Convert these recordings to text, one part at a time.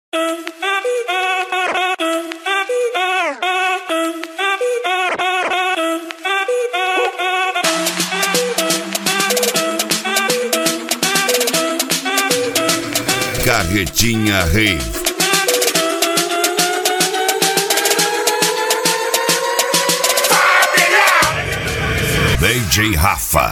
Carretinha Rave. DJ Rafa.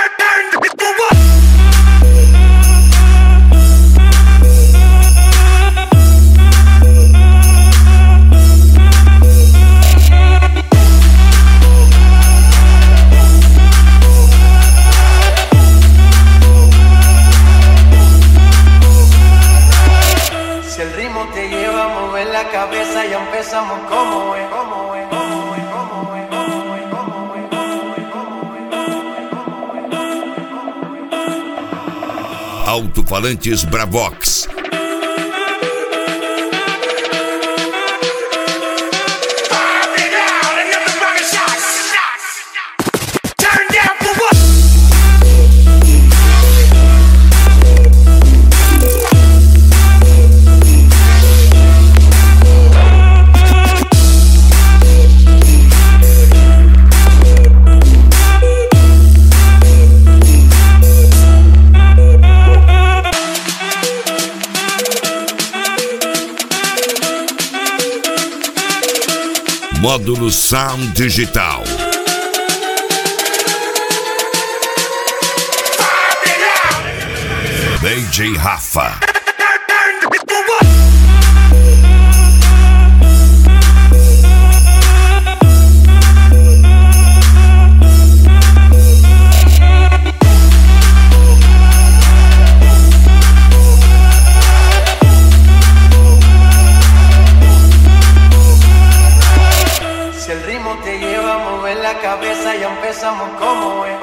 Si el ritmo te lleva a mover la cabeza, ya empezamos como es, como es, como es, como es, como es, como es, como es. Alto-falantes Bravox. Módulo Sound Digital. DJ Rafa. Si el ritmo te lleva a mover la cabeza, ya empezamos como es.